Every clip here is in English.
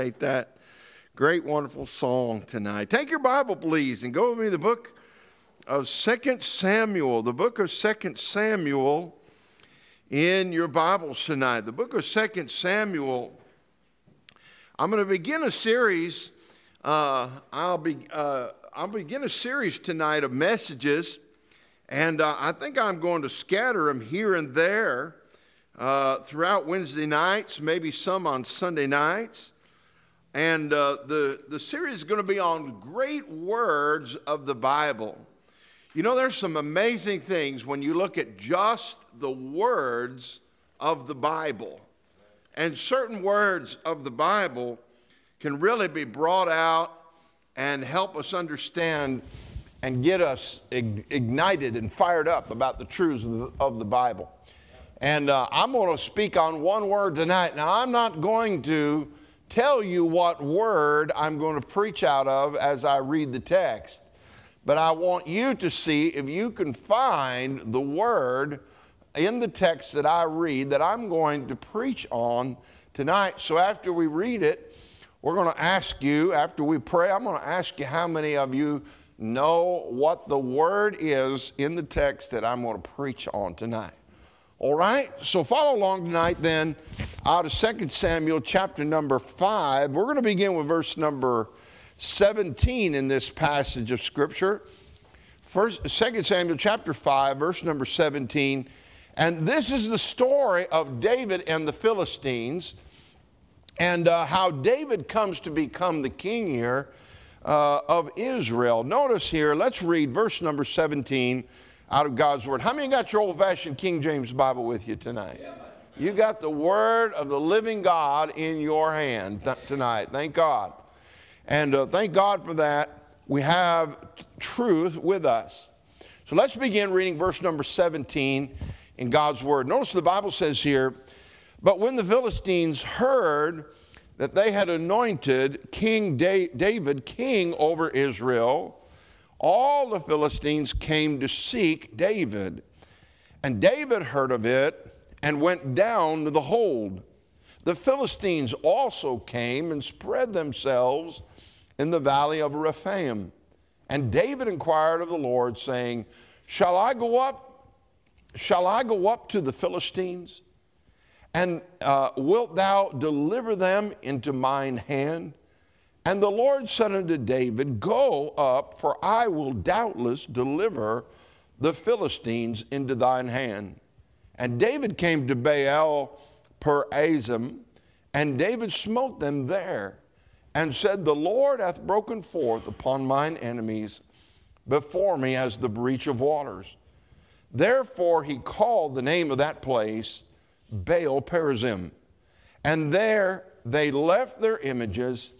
That great, wonderful song tonight. Take your Bible, please, and go with me to the book of 2 Samuel. The book of 2 Samuel in your Bibles tonight. The book of 2 Samuel. I'm going to begin a series. I'll begin a series tonight of messages, and I think I'm going to scatter them here and there throughout Wednesday nights, maybe some on Sunday nights. And the series is going to be on great words of the Bible. You know, there's some amazing things when you look at just the words of the Bible. And certain words of the Bible can really be brought out and help us understand and get us ignited and fired up about the truths of the Bible. And I'm going to speak on one word tonight. Now, I'm not going to tell you what word I'm going to preach out of as I read the text, but I want you to see if you can find the word in the text that I read that I'm going to preach on tonight. So after we read it, we're going to ask you, after we pray, I'm going to ask you how many of you know what the word is in the text that I'm going to preach on tonight. All right, so follow along tonight then out of 2 Samuel chapter number 5. We're going to begin with verse number 17 in this passage of Scripture. 2 Samuel chapter 5, verse number 17. And this is the story of David and the Philistines and how David comes to become the king here of Israel. Notice here, let's read verse number 17 out of God's Word. How many got your old-fashioned King James Bible with you tonight? You got the Word of the living God in your hand tonight. Thank God. And thank God for that. We have truth with us. So let's begin reading verse number 17 in God's Word. Notice the Bible says here, "But when the Philistines heard that they had anointed King David king over Israel, all the Philistines came to seek David. And David heard of it and went down to the hold. The Philistines also came and spread themselves in the valley of Rephaim. And David inquired of the Lord, saying, Shall I go up to the Philistines? And wilt thou deliver them into mine hand? And the Lord said unto David, Go up, for I will doubtless deliver the Philistines into thine hand. And David came to Baal Perazim, and David smote them there, and said, The Lord hath broken forth upon mine enemies before me as the breach of waters. Therefore he called the name of that place Baal Perazim. And there they left their images,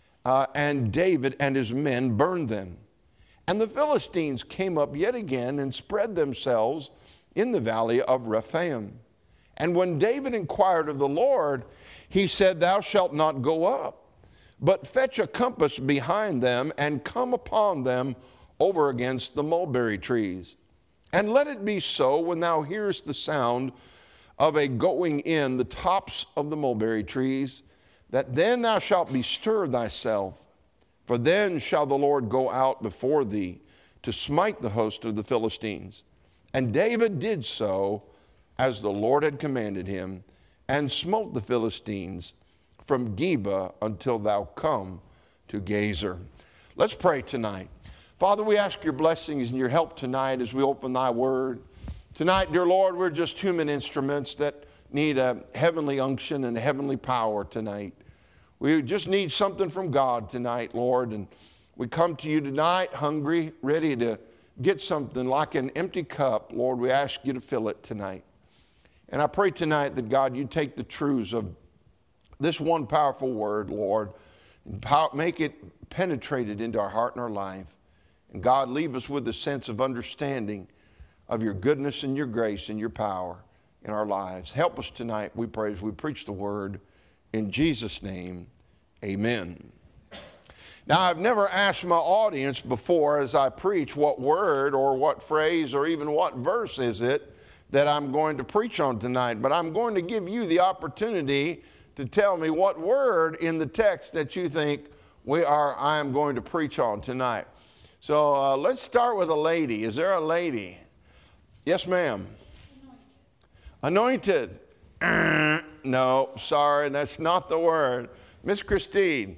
and David and his men burned them. And the Philistines came up yet again and spread themselves in the valley of Rephaim. And when David inquired of the Lord, he said, Thou shalt not go up, but fetch a compass behind them and come upon them over against the mulberry trees. And let it be so, when thou hearest the sound of a going in the tops of the mulberry trees, that then thou shalt bestir thyself, for then shall the Lord go out before thee to smite the host of the Philistines. And David did so as the Lord had commanded him, and smote the Philistines from Geba until thou come to Gazer." Let's pray tonight. Father, we ask your blessings and your help tonight as we open thy word. Tonight, dear Lord, we're just human instruments that need a heavenly unction and a heavenly power tonight. We just need something from God tonight, Lord, and we come to you tonight hungry, ready to get something like an empty cup. Lord, we ask you to fill it tonight. And I pray tonight that, God, you take the truths of this one powerful word, Lord, and make it penetrated into our heart and our life. And God, leave us with a sense of understanding of your goodness and your grace and your power in our lives. Help us tonight, we pray, as we preach the word. In Jesus' name, amen. Now, I've never asked my audience before as I preach what word or what phrase or even what verse is it that I'm going to preach on tonight, but I'm going to give you the opportunity to tell me what word in the text that you think I am going to preach on tonight. So let's start with a lady. Is there a lady? Yes, ma'am. Anointed. No, sorry, that's not the word. Miss Christine.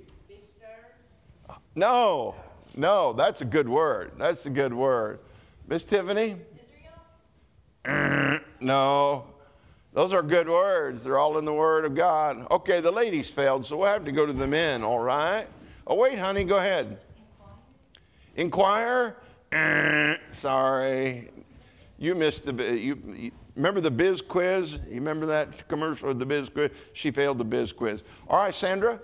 No, that's a good word. That's a good word. Miss Tiffany? No, those are good words. They're all in the Word of God. Okay, the ladies failed, so we'll have to go to the men, all right? Oh, wait, honey, go ahead. Inquire? Sorry. You missed you remember the Biz Quiz? You remember that commercial of the Biz Quiz? She failed the Biz Quiz. All right, Sandra?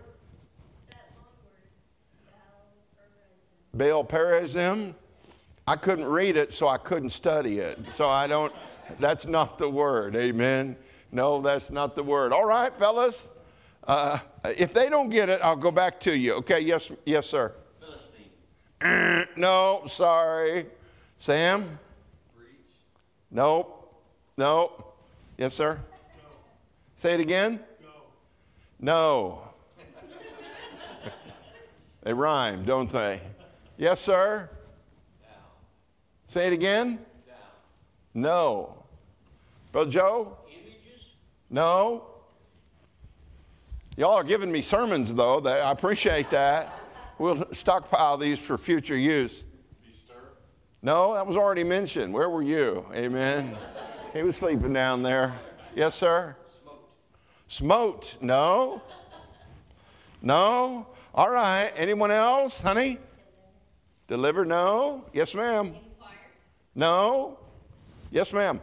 Baal Perazim. I couldn't read it, so I couldn't study it. So that's not the word, amen? No, that's not the word. All right, fellas. If they don't get it, I'll go back to you. Okay, yes, sir. Philistine. No, sorry. Sam? Breach. Nope. Yes, sir? No. Say it again? No. They rhyme, don't they? Yes, sir? Down. Say it again? Down. No. Brother Joe? Images? No. Y'all are giving me sermons, though. I appreciate that. We'll stockpile these for future use. No, that was already mentioned. Where were you? Amen. He was sleeping down there. Yes, sir? Smote. No. All right. Anyone else, honey? Deliver? No. Yes, ma'am. No. Yes, ma'am.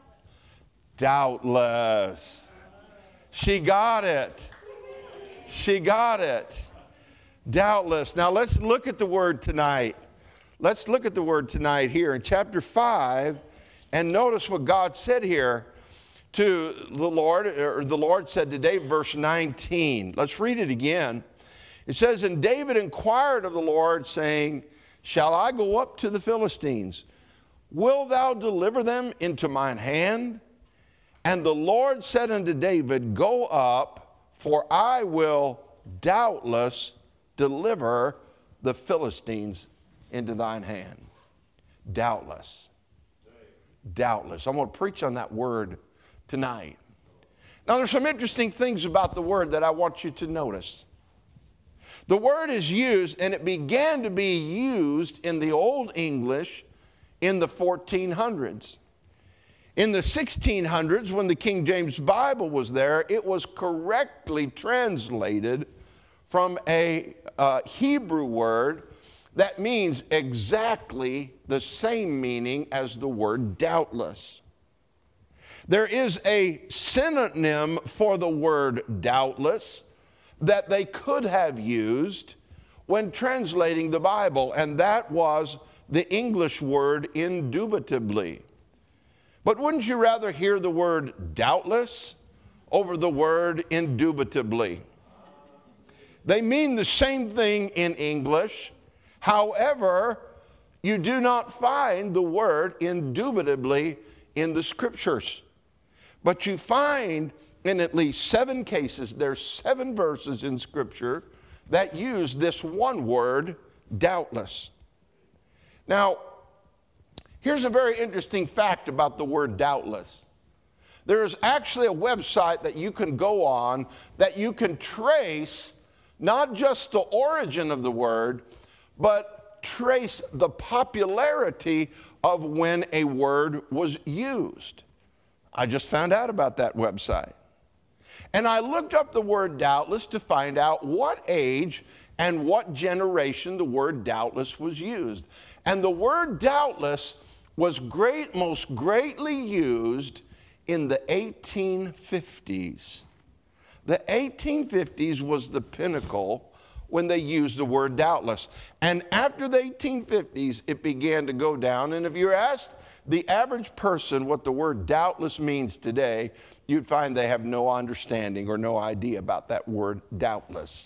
Doubtless. She got it. Doubtless. Now let's look at the word tonight. Let's look at the word tonight here in chapter 5 and notice what God said here to the Lord, or the Lord said today, verse 19. Let's read it again. It says, "And David inquired of the Lord, saying, Shall I go up to the Philistines? Wilt thou deliver them into mine hand? And the Lord said unto David, Go up, for I will doubtless deliver the Philistines into thine hand." Doubtless. Doubtless. I'm going to preach on that word tonight. Now, there's some interesting things about the word that I want you to notice. The word is used, and it began to be used in the Old English in the 1400s. In the 1600s, when the King James Bible was there, it was correctly translated from a Hebrew word that means exactly the same meaning as the word doubtless. There is a synonym for the word doubtless that they could have used when translating the Bible, and that was the English word indubitably. But wouldn't you rather hear the word doubtless over the word indubitably? They mean the same thing in English. However, you do not find the word indubitably in the scriptures. But you find in at least 7 cases, there's 7 verses in scripture that use this one word, doubtless. Now, here's a very interesting fact about the word doubtless. There is actually a website that you can go on that you can trace not just the origin of the word, but trace the popularity of when a word was used. I just found out about that website. And I looked up the word doubtless to find out what age and what generation the word doubtless was used. And the word doubtless was most greatly used in the 1850s. The 1850s was the pinnacle when they used the word doubtless. And after the 1850s, it began to go down. And if you asked the average person what the word doubtless means today, you'd find they have no understanding or no idea about that word doubtless.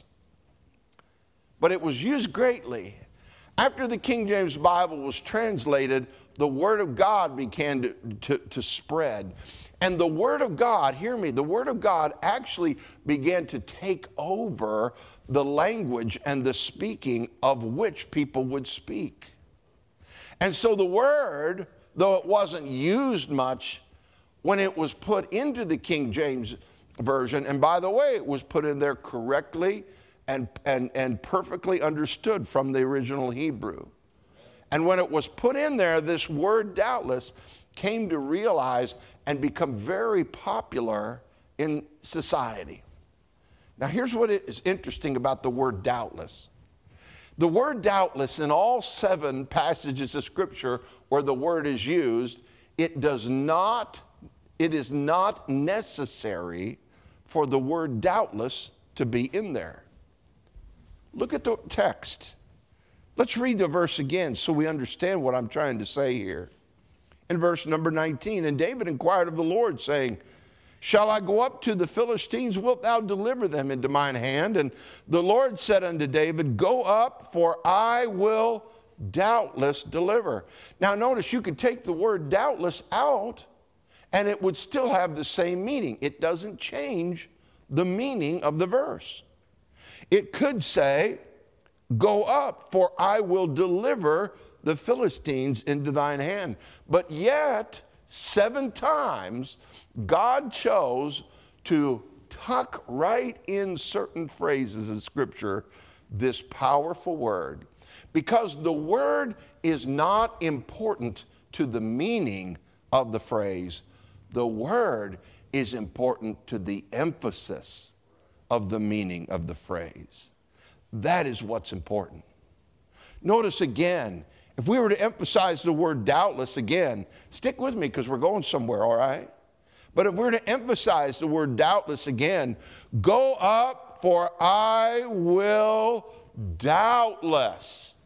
But it was used greatly. After the King James Bible was translated, the Word of God began to spread. And the Word of God, hear me, the Word of God actually began to take over the language and the speaking of which people would speak. And so the Word, though it wasn't used much, when it was put into the King James Version, and by the way, it was put in there correctly and perfectly understood from the original Hebrew. And when it was put in there, this word doubtless came to realize and become very popular in society. Now here's what is interesting about the word doubtless. The word doubtless in all 7 passages of Scripture where the word is used, it is not necessary for the word doubtless to be in there. Look at the text. Let's read the verse again so we understand what I'm trying to say here. In verse number 19, and David inquired of the Lord, saying, shall I go up to the Philistines? Wilt thou deliver them into mine hand? And the Lord said unto David, go up, for I will doubtless deliver. Now notice, you could take the word doubtless out, and it would still have the same meaning. It doesn't change the meaning of the verse. It could say, go up, for I will deliver the Philistines into thine hand. But yet, 7 times, God chose to tuck right in certain phrases in Scripture this powerful word, because the word is not important to the meaning of the phrase. The word is important to the emphasis of the meaning of the phrase. That is what's important. Notice again, if we were to emphasize the word doubtless again, stick with me because we're going somewhere, all right? But if we were to emphasize the word doubtless again, go up, for I will doubtless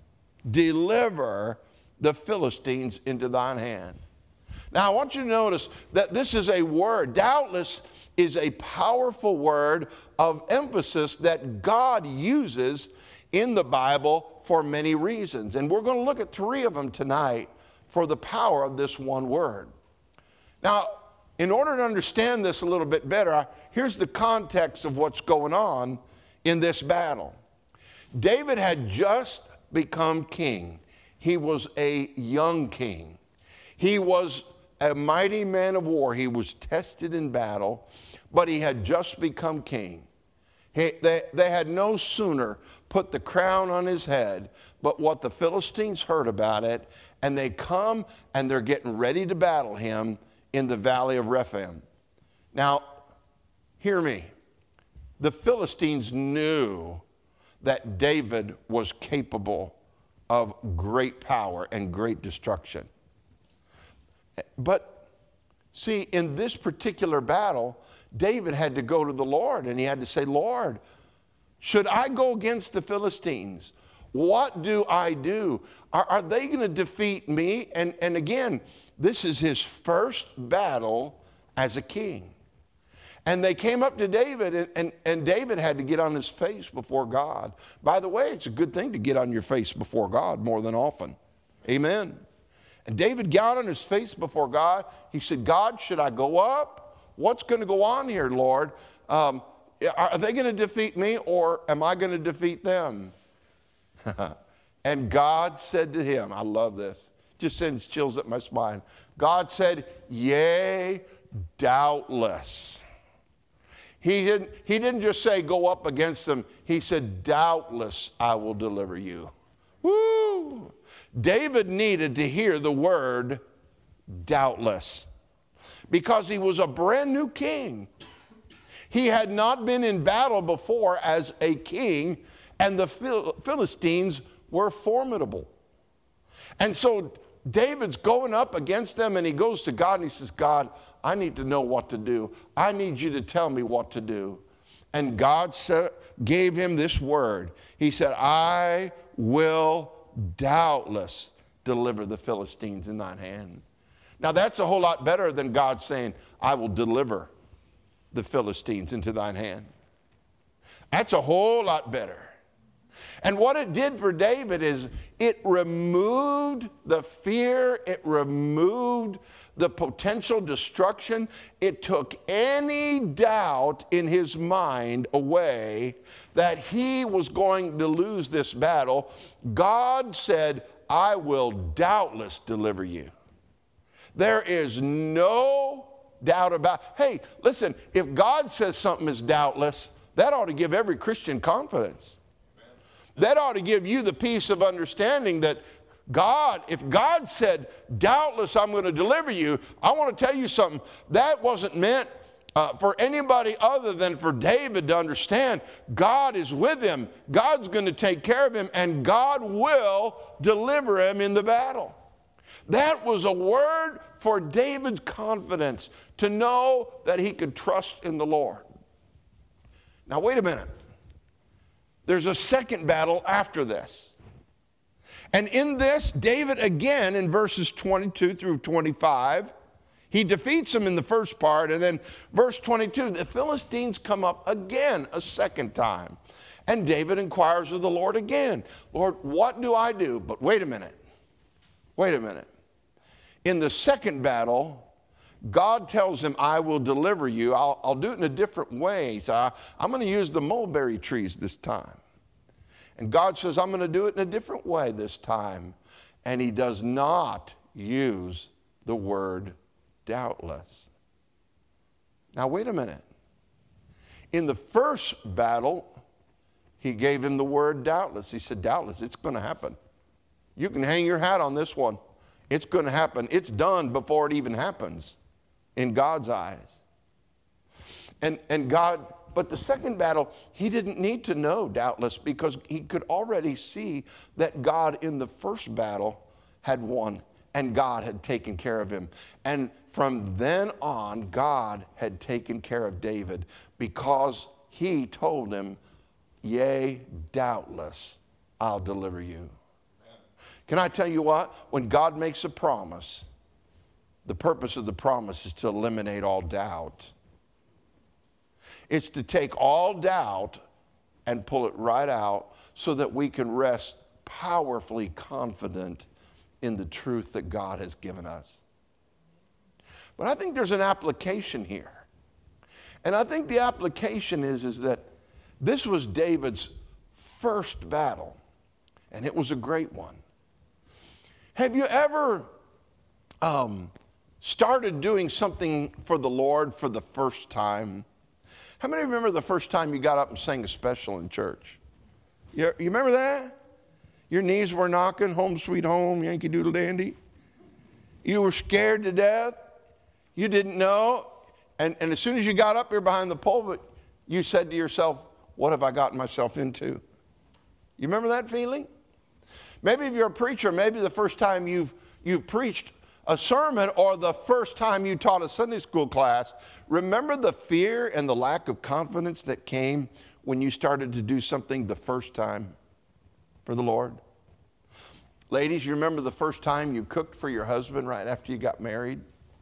deliver the Philistines into thine hand. Now I want you to notice that this is a word. Doubtless is a powerful word of emphasis that God uses in the Bible for many reasons. And we're going to look at 3 of them tonight for the power of this one word. Now, in order to understand this a little bit better, here's the context of what's going on in this battle. David had just become king. He was a young king. He was a mighty man of war. He was tested in battle, but he had just become king. They had no sooner put the crown on his head, but what the Philistines heard about it, and they come and they're getting ready to battle him in the valley of Rephaim. Now, hear me. The Philistines knew that David was capable of great power and great destruction. But see, in this particular battle, David had to go to the Lord, and he had to say, Lord, should I go against the Philistines? What do I do? Are they going to defeat me? And again, this is his first battle as a king. And they came up to David, and David had to get on his face before God. By the way, it's a good thing to get on your face before God more than often. Amen. And David got on his face before God. He said, God, should I go up? What's going to go on here, Lord? Are they going to defeat me, or am I going to defeat them? And God said to him, I love this, just sends chills up my spine. God said, yea, doubtless. He didn't just say go up against them. He said, doubtless I will deliver you. Woo! David needed to hear the word doubtless, because he was a brand new king. He had not been in battle before as a king, and the Philistines were formidable. And so David's going up against them, and he goes to God and he says, God, I need to know what to do. I need you to tell me what to do. And God gave him this word. He said, I will doubtless deliver the Philistines in thine hand. Now that's a whole lot better than God saying, I will deliver the Philistines into thine hand. That's a whole lot better. And what it did for David is it removed the fear, it removed the potential destruction. It took any doubt in his mind away that he was going to lose this battle. God said, I will doubtless deliver you. There is no doubt about. Hey, listen, if God says something is doubtless, that ought to give every Christian confidence. That ought to give you the peace of understanding that God, if God said, doubtless I'm going to deliver you, I want to tell you something. That wasn't meant for anybody other than for David to understand. God is with him. God's going to take care of him, and God will deliver him in the battle. That was a word for David's confidence, to know that he could trust in the Lord. Now, wait a minute. There's a second battle after this. And in this, David again, in verses 22 through 25, he defeats them in the first part. And then verse 22, the Philistines come up again a second time. And David inquires of the Lord again. Lord, what do I do? But wait a minute. Wait a minute. In the second battle, God tells him, I will deliver you. I'll do it in a different way. So I'm going to use the mulberry trees this time. And God says, I'm going to do it in a different way this time. And he does not use the word doubtless. Now, wait a minute. In the first battle, he gave him the word doubtless. He said, doubtless, it's going to happen. You can hang your hat on this one. It's going to happen. It's done before it even happens in God's eyes. And God, but the second battle, he didn't need to know, doubtless, because he could already see that God in the first battle had won and God had taken care of him. And from then on, God had taken care of David because he told him, yea, doubtless, I'll deliver you. Can I tell you what? When God makes a promise, the purpose of the promise is to eliminate all doubt. It's to take all doubt and pull it right out so that we can rest powerfully confident in the truth that God has given us. But I think there's an application here. And I think the application is that this was David's first battle, and it was a great one. Have you ever started doing something for the Lord for the first time? How many remember the first time you got up and sang a special in church? You remember that? Your knees were knocking, home sweet home, Yankee Doodle Dandy. You were scared to death. You didn't know. And as soon as you got up here behind the pulpit, you said to yourself, what have I gotten myself into? You remember that feeling? Maybe if you're a preacher, maybe the first time you've preached a sermon or the first time you taught a Sunday school class, remember the fear and the lack of confidence that came when you started to do something the first time for the Lord? Ladies, you remember the first time you cooked for your husband right after you got married?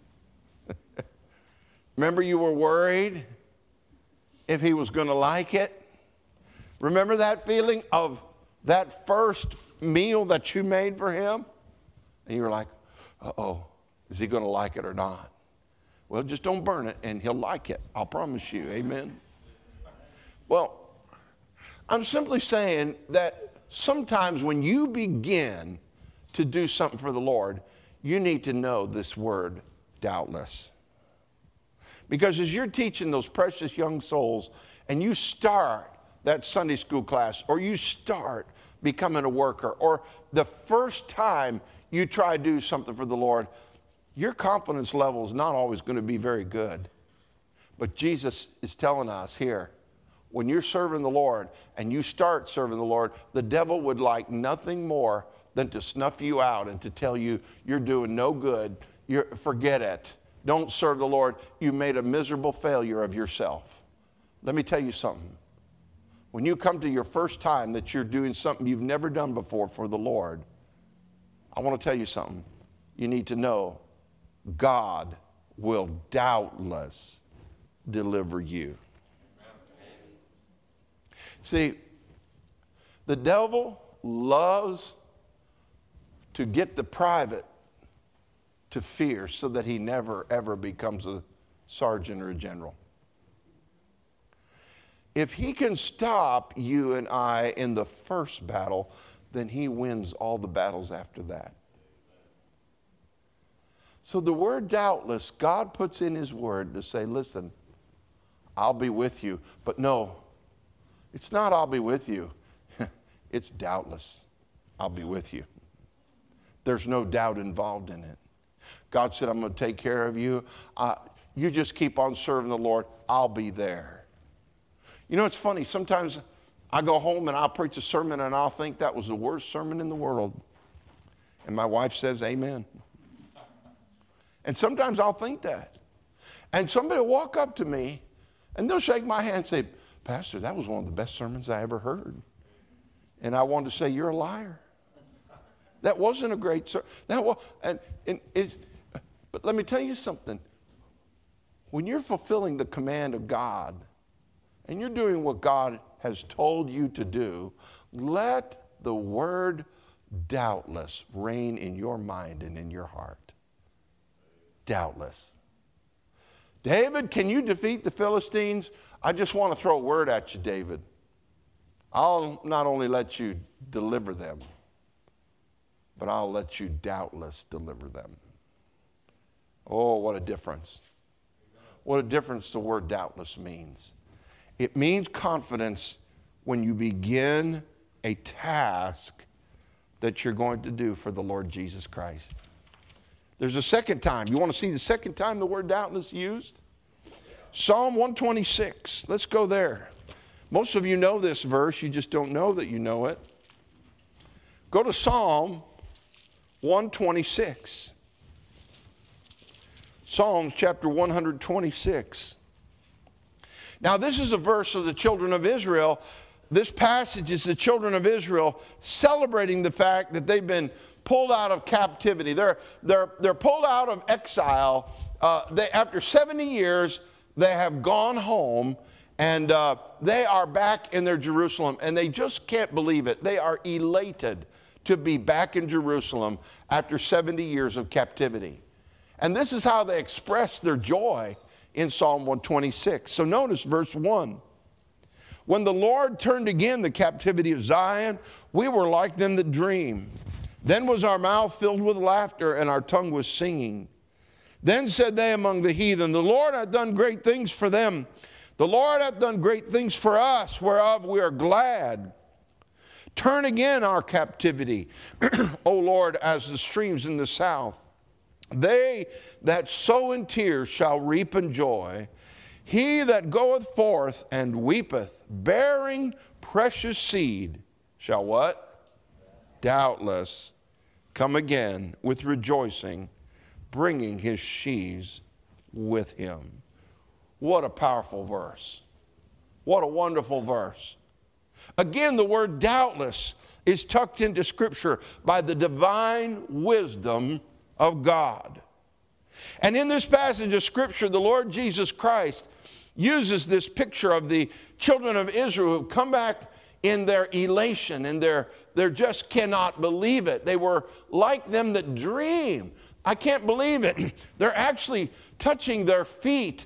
Remember you were worried if he was going to like it? Remember that feeling of that first meal that you made for him? And you were like, uh-oh, is he going to like it or not? Well, just don't burn it and he'll like it. I'll promise you. Amen. Well, I'm simply saying that sometimes when you begin to do something for the Lord, you need to know this word, doubtless. Because as you're teaching those precious young souls and you start that Sunday school class, or you start becoming a worker, or the first time you try to do something for the Lord, your confidence level is not always going to be very good. But Jesus is telling us here, when you're serving the Lord and you start serving the Lord, the devil would like nothing more than to snuff you out and to tell you you're doing no good. Forget it. Don't serve the Lord. You made a miserable failure of yourself. Let me tell you something. When you come to your first time that you're doing something you've never done before for the Lord, I want to tell you something. You need to know God will doubtless deliver you. See, The devil loves to get the private to fear so that he never, ever becomes a sergeant or a general. If he can stop you and I in the first battle, then he wins all the battles after that. So the word doubtless, God puts in his word to say, listen, I'll be with you. But no, it's not I'll be with you. It's doubtless I'll be with you. There's no doubt involved in it. God said, I'm going to take care of you. You just keep on serving the Lord. I'll be there. You know, it's funny. Sometimes I go home and I'll preach a sermon and I'll think that was the worst sermon in the world. And my wife says, amen. And sometimes I'll think that. And somebody will walk up to me and they'll shake my hand and say, Pastor, that was one of the best sermons I ever heard. And I wanted to say, you're a liar. That wasn't a great sermon. But let me tell you something. When you're fulfilling the command of God and you're doing what God has told you to do, let the word doubtless reign in your mind and in your heart. Doubtless. David, can you defeat the Philistines? I just want to throw a word at you, David. I'll not only let you deliver them, but I'll let you doubtless deliver them. Oh, what a difference. What a difference the word doubtless means. It means confidence when you begin a task that you're going to do for the Lord Jesus Christ. There's a second time. You want to see the second time the word doubtless used? Psalm 126. Let's go there. Most of you know this verse. You just don't know that you know it. Go to Psalm 126. Psalms chapter 126. Now, this is a verse of the children of Israel. This passage is the children of Israel celebrating the fact that they've been pulled out of captivity. They're pulled out of exile. After 70 years, they have gone home, and they are back in their Jerusalem, and they just can't believe it. They are elated to be back in Jerusalem after 70 years of captivity. And this is how they express their joy in Psalm 126. So notice verse 1. When the Lord turned again the captivity of Zion, we were like them that dream. Then was our mouth filled with laughter, and our tongue was singing. Then said they among the heathen, the Lord hath done great things for them. The Lord hath done great things for us, whereof we are glad. Turn again our captivity, O Lord, as the streams in the south. They that sow in tears shall reap in joy. He that goeth forth and weepeth, bearing precious seed, shall what? Doubtless come again with rejoicing, bringing his sheaves with him. What a powerful verse. What a wonderful verse. Again, the word doubtless is tucked into Scripture by the divine wisdom of God. And in this passage of Scripture, the Lord Jesus Christ uses this picture of the children of Israel who have come back in their elation, and they just cannot believe it. They were like them that dream. I can't believe it. They're actually touching their feet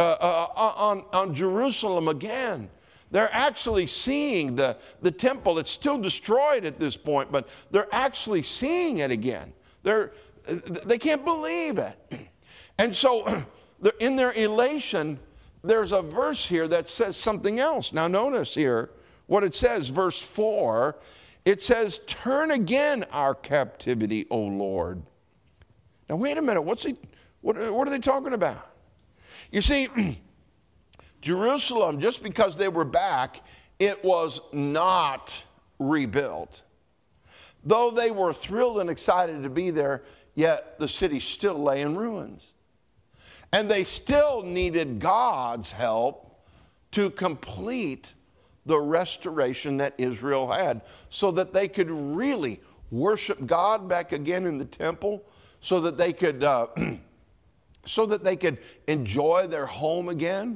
on Jerusalem again. They're actually seeing the temple. It's still destroyed at this point, but they're actually seeing it again. They can't believe it. And so in their elation, there's a verse here that says something else. Now notice here what it says, verse 4. It says, turn again our captivity, O Lord. Now wait a minute, what are they talking about? You see, Jerusalem, just because they were back, it was not rebuilt. Though they were thrilled and excited to be there, yet the city still lay in ruins. And they still needed God's help to complete the restoration that Israel had so that they could really worship God back again in the temple, so that they could enjoy their home again.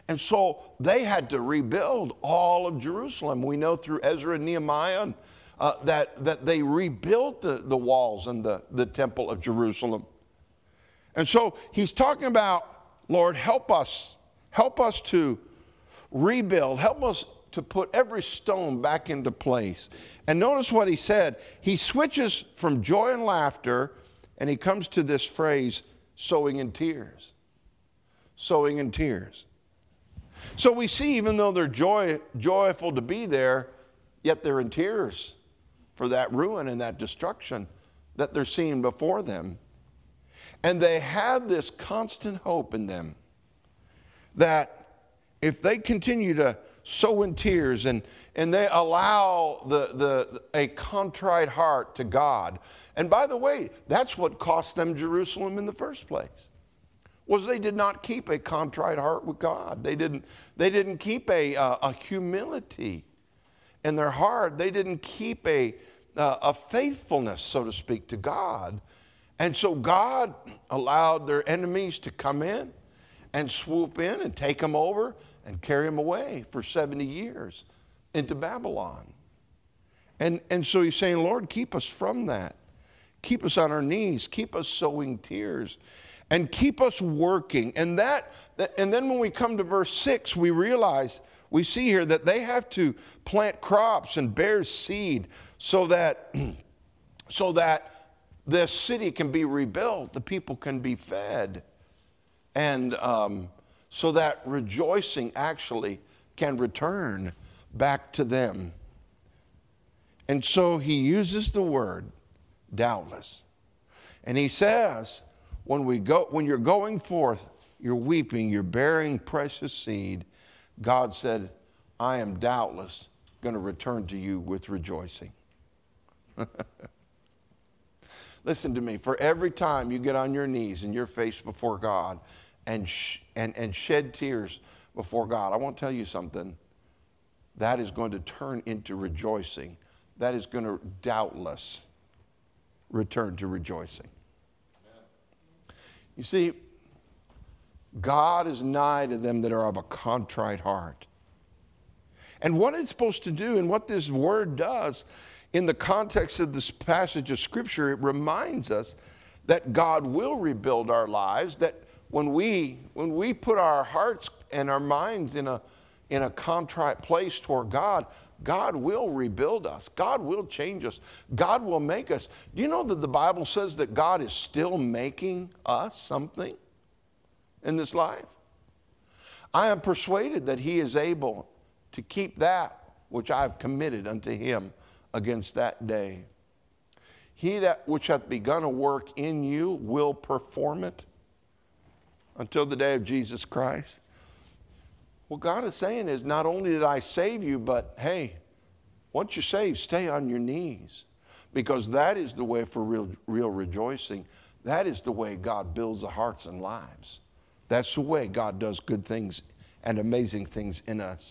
And so they had to rebuild all of Jerusalem. We know through Ezra and Nehemiah that they rebuilt the walls and the temple of Jerusalem. And so he's talking about, Lord, help us to rebuild, help us to put every stone back into place. And notice what he said. He switches from joy and laughter, and he comes to this phrase, sowing in tears. Sowing in tears. So we see, even though they're joyful to be there, yet they're in tears for that ruin and that destruction that they're seeing before them. And they have this constant hope in them that if they continue to sow in tears and they allow a contrite heart to God. And by the way, that's what cost them Jerusalem in the first place. Was they did not keep a contrite heart with God. They didn't keep a humility in their heart. They didn't keep a faithfulness, so to speak, to God. And so God allowed their enemies to come in and swoop in and take them over and carry them away for 70 years into Babylon. And so he's saying, Lord, keep us from that. Keep us on our knees. Keep us sowing tears. And keep us working. And then when we come to verse 6, we see here that they have to plant crops and bear seed so that this city can be rebuilt, the people can be fed, and so that rejoicing actually can return back to them. And so he uses the word doubtless. And he says, when you're going forth, you're weeping, you're bearing precious seed, God said, I am doubtless going to return to you with rejoicing. Listen to me, for every time you get on your knees and your face before God and shed tears before God, I want to tell you something. That is going to turn into rejoicing. That is going to doubtless return to rejoicing. You see, God is nigh to them that are of a contrite heart. And what it's supposed to do and what this word does in the context of this passage of Scripture, it reminds us that God will rebuild our lives, that when we put our hearts and our minds in a contrite place toward God, God will rebuild us. God will change us. God will make us. Do you know that the Bible says that God is still making us something in this life? I am persuaded that he is able to keep that which I have committed unto him against that day. He that which hath begun a work in you will perform it until the day of Jesus Christ. What God is saying is, not only did I save you, but hey, once you're saved, stay on your knees, because that is the way for real rejoicing. That is the way God builds the hearts and lives. That's the way God does good things and amazing things in us.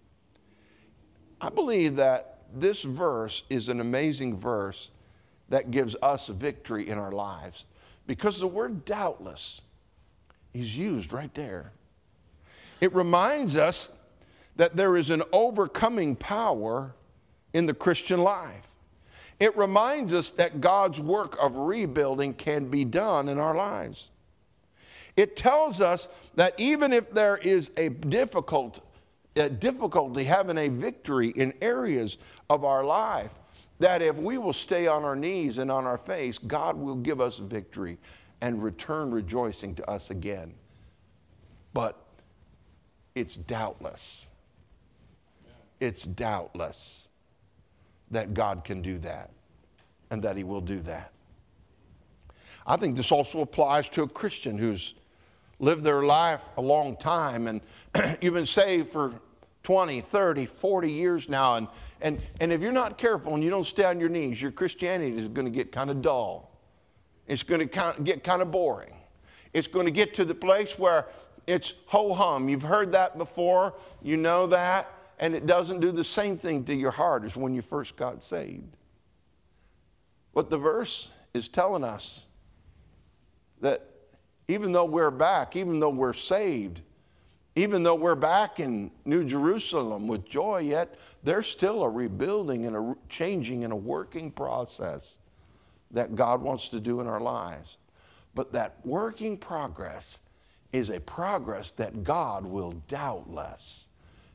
I believe that this verse is an amazing verse that gives us victory in our lives, because the word doubtless is used right there. It reminds us that there is an overcoming power in the Christian life. It reminds us that God's work of rebuilding can be done in our lives. It tells us that even if there is a difficulty having a victory in areas of our life, that if we will stay on our knees and on our face, God will give us victory and return rejoicing to us again. But it's doubtless. It's doubtless that God can do that and that he will do that. I think this also applies to a Christian who's lived their life a long time, and you've been saved for 20, 30, 40 years now, and if you're not careful and you don't stay on your knees, your Christianity is going to get kind of dull. It's going to get kind of boring. It's going to get to the place where it's ho-hum. You've heard that before. You know that. And it doesn't do the same thing to your heart as when you first got saved. But the verse is telling us that even though we're back, even though we're saved, Even though we're back in New Jerusalem with joy, yet there's still a rebuilding and a changing and a working process that God wants to do in our lives. But that working progress is a progress that God will doubtless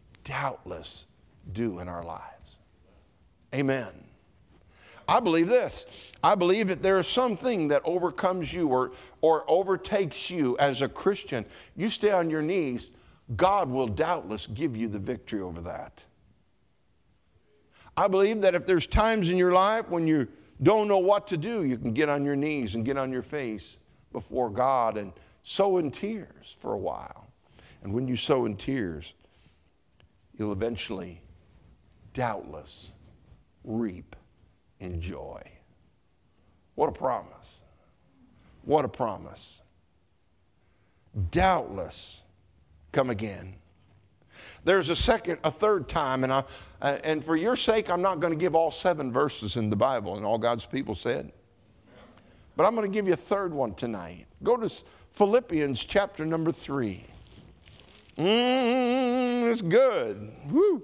do in our lives. Amen. I believe this. I believe that there is something that overcomes you or overtakes you as a Christian. You stay on your knees, God will doubtless give you the victory over that. I believe that if there's times in your life when you don't know what to do, you can get on your knees and get on your face before God and sow in tears for a while. And when you sow in tears, you'll eventually, doubtless, reap in joy. What a promise. What a promise. Doubtless come again. There's a third time, and for your sake, I'm not going to give all 7 verses in the Bible, and all God's people said. But I'm going to give you a third one tonight. Go to Philippians chapter number 3. It's good. Woo.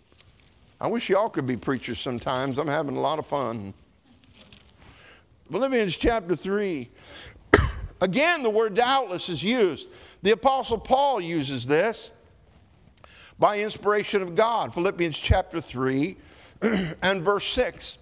I wish y'all could be preachers sometimes. I'm having a lot of fun. Philippians chapter 3. Again, the word doubtless is used. The Apostle Paul uses this by inspiration of God. Philippians chapter 3 and verse 6.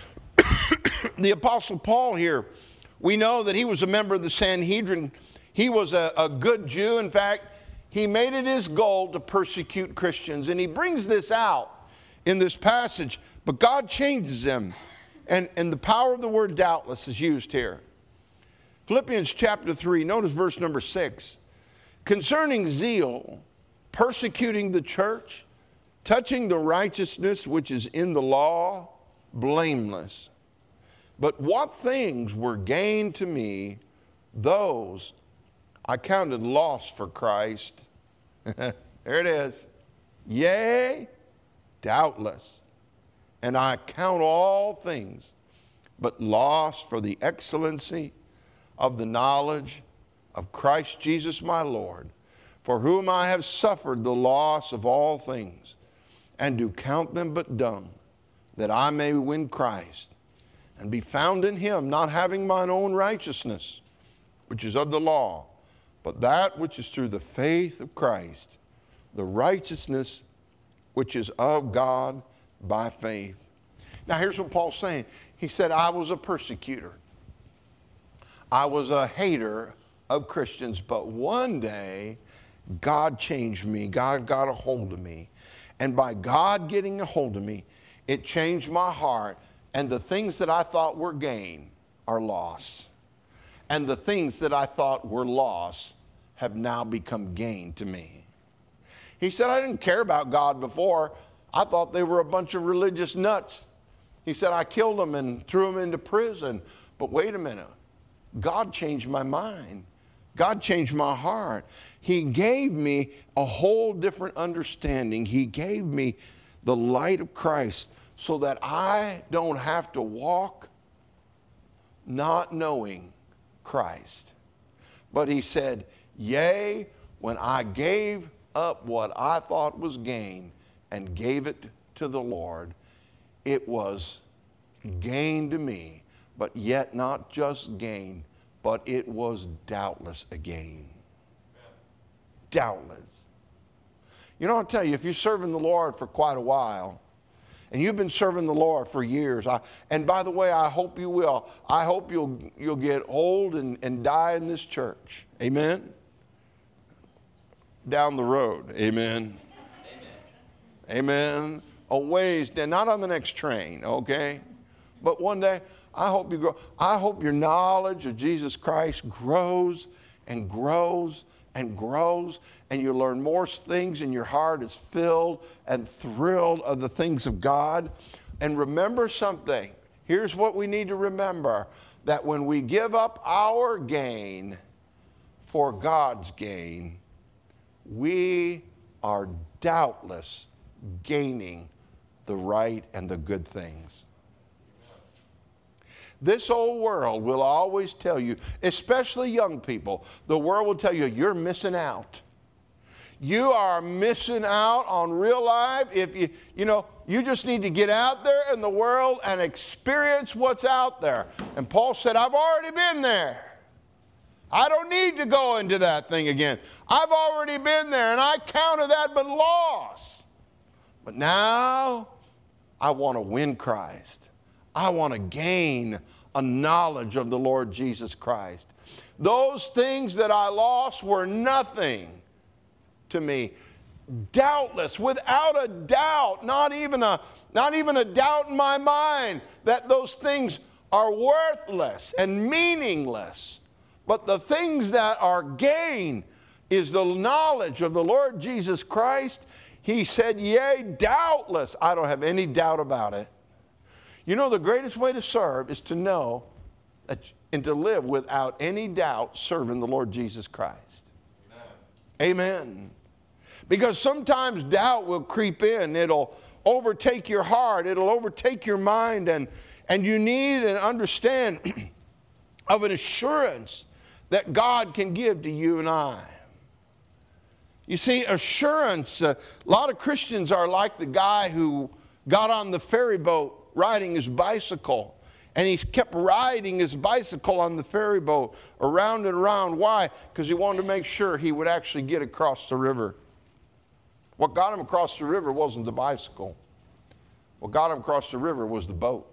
The Apostle Paul here, we know that he was a member of the Sanhedrin. He was a good Jew. In fact, he made it his goal to persecute Christians. And he brings this out in this passage. But God changes him. And the power of the word doubtless is used here. Philippians chapter 3, notice verse number 6. Concerning zeal, persecuting the church, touching the righteousness which is in the law, blameless. But what things were gained to me, those I counted loss for Christ. There it is. Yea, doubtless. And I count all things but loss for the excellency of the knowledge of Christ Jesus my Lord, for whom I have suffered the loss of all things, and do count them but dung, that I may win Christ, and be found in him, not having mine own righteousness, which is of the law, but that which is through the faith of Christ, the righteousness which is of God by faith. Now here's what Paul's saying. He said, I was a persecutor. I was a hater of Christians, but one day God changed me. God got a hold of me. And by God getting a hold of me, it changed my heart. And the things that I thought were gain are loss. And the things that I thought were loss have now become gain to me. He said, I didn't care about God before. I thought they were a bunch of religious nuts. He said, I killed them and threw them into prison. But wait a minute. God changed my mind. God changed my heart. He gave me a whole different understanding. He gave me the light of Christ so that I don't have to walk not knowing Christ. But he said, yea, when I gave up what I thought was gain and gave it to the Lord, it was gain to me, but yet not just gain, but it was doubtless a gain. Doubtless. You know, I'll tell you, if you're serving the Lord for quite a while, and you've been serving the Lord for years, and by the way, I hope you will. I hope you'll get old and die in this church. Amen? Down the road. Amen? Amen. A ways, not on the next train, okay? But one day, I hope you grow. I hope your knowledge of Jesus Christ grows and grows and grows, and you learn more things, and your heart is filled and thrilled of the things of God. And remember something. Here's what we need to remember, that when we give up our gain for God's gain, we are doubtless gaining the right and the good things. This old world will always tell you, especially young people, the world will tell you, you're missing out. you are missing out on real life. If you just need to get out there in the world and experience what's out there. And Paul said, I've already been there. I don't need to go into that thing again. I've already been there, and I counted that but loss. But now I want to win Christ. I want to gain a knowledge of the Lord Jesus Christ. Those things that I lost were nothing to me. Doubtless, without a doubt, not even a doubt in my mind that those things are worthless and meaningless. But the things that are gain is the knowledge of the Lord Jesus Christ. He said, yea, doubtless. I don't have any doubt about it. You know, the greatest way to serve is to know and to live without any doubt serving the Lord Jesus Christ. Amen. Amen. Because sometimes doubt will creep in. It'll overtake your heart. It'll overtake your mind. And you need and understand of an assurance that God can give to you and I. You see, assurance, a lot of Christians are like the guy who got on the ferry boat riding his bicycle. And he kept riding his bicycle on the ferry boat around and around. Why? Because he wanted to make sure he would actually get across the river. What got him across the river wasn't the bicycle. What got him across the river was the boat.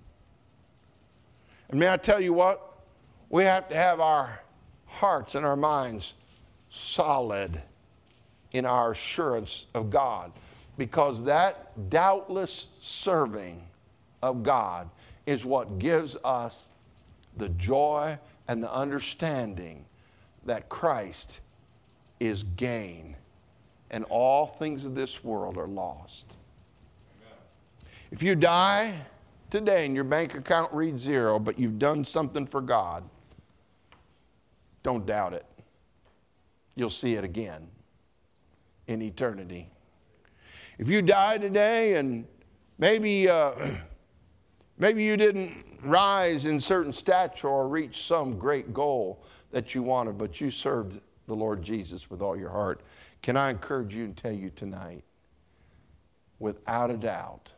And may I tell you what? We have to have our hearts and our minds solid in our assurance of God, because that doubtless serving of God is what gives us the joy and the understanding that Christ is gain and all things of this world are lost. Amen. If you die today and your bank account reads 0, but you've done something for God, don't doubt it. You'll see it again in eternity. If you die today and maybe you didn't rise in certain stature or reach some great goal that you wanted, but you served the Lord Jesus with all your heart, can I encourage you and tell you tonight, without a doubt,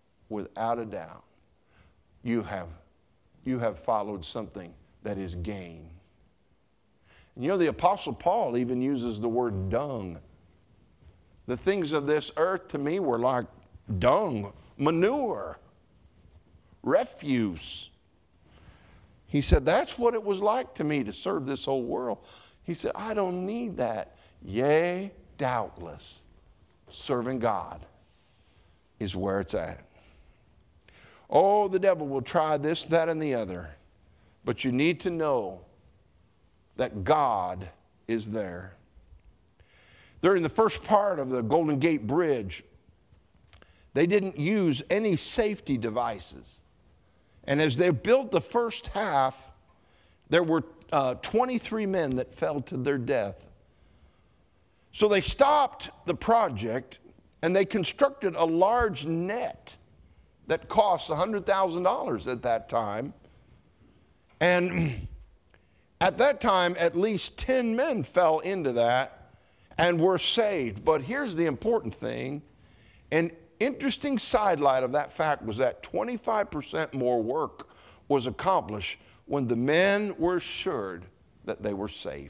you have followed something that is gain. And you know, the Apostle Paul even uses the word dung. The things of this earth to me were like dung, manure, refuse. He said, that's what it was like to me to serve this whole world. He said, I don't need that. Yea, doubtless, serving God is where it's at. Oh, the devil will try this, that, and the other. But you need to know that God is there. During the first part of the Golden Gate Bridge, they didn't use any safety devices. And as they built the first half, there were 23 men that fell to their death. So they stopped the project and they constructed a large net that cost $100,000 at that time. And at that time, at least 10 men fell into that and were saved. But here's the important thing. An interesting sidelight of that fact was that 25% more work was accomplished when the men were assured that they were safe.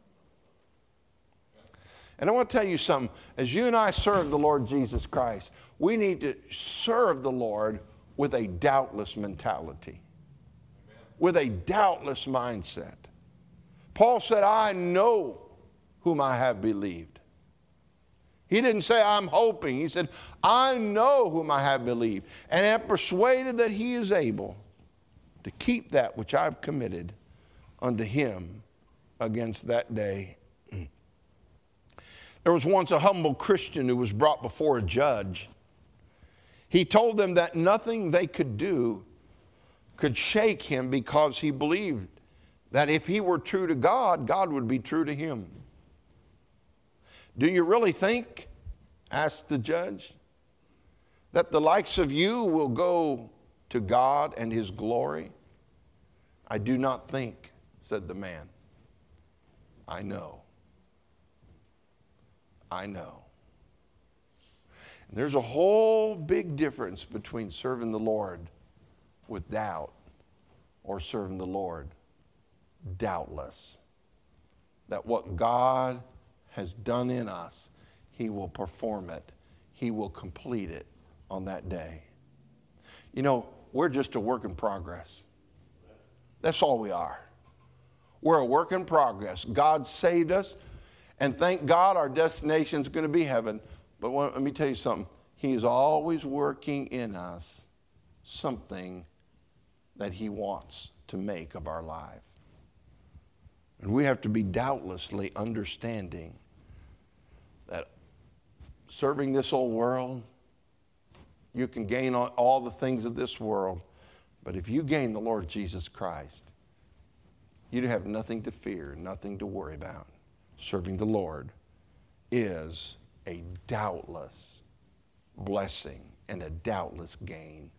And I want to tell you something. As you and I serve the Lord Jesus Christ, we need to serve the Lord with a doubtless mentality, with a doubtless mindset. Paul said, I know whom I have believed. He didn't say, I'm hoping. He said, I know whom I have believed, and am persuaded that he is able to keep that which I've committed unto him against that day. There was once a humble Christian who was brought before a judge. He told them that nothing they could do could shake him, because he believed that if he were true to God, God would be true to him. Do you really think, asked the judge, that the likes of you will go to God and his glory? I do not think, said the man. I know. I know. And there's a whole big difference between serving the Lord with doubt or serving the Lord doubtless. That what God has done in us, He will perform it. He will complete it on that day. You know, we're just a work in progress. That's all we are. We're a work in progress. God saved us, and thank God our destination is going to be heaven. But let me tell you something. He is always working in us something that He wants to make of our life. And we have to be doubtlessly understanding that serving this old world, you can gain all the things of this world, but if you gain the Lord Jesus Christ, you have nothing to fear, nothing to worry about. Serving the Lord is a doubtless blessing and a doubtless gain.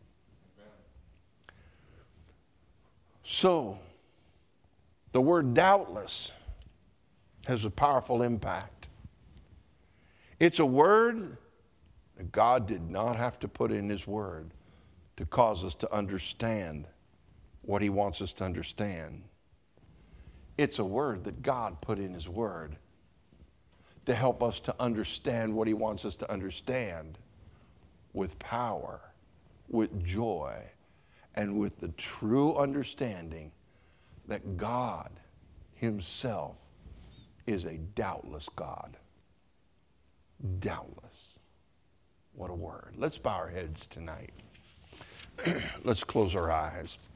So, the word doubtless has a powerful impact. It's a word that God did not have to put in His word to cause us to understand what He wants us to understand. It's a word that God put in His word to help us to understand what He wants us to understand with power, with joy, and with the true understanding that God Himself is a doubtless God. Doubtless. What a word. Let's bow our heads tonight. Let's close our eyes.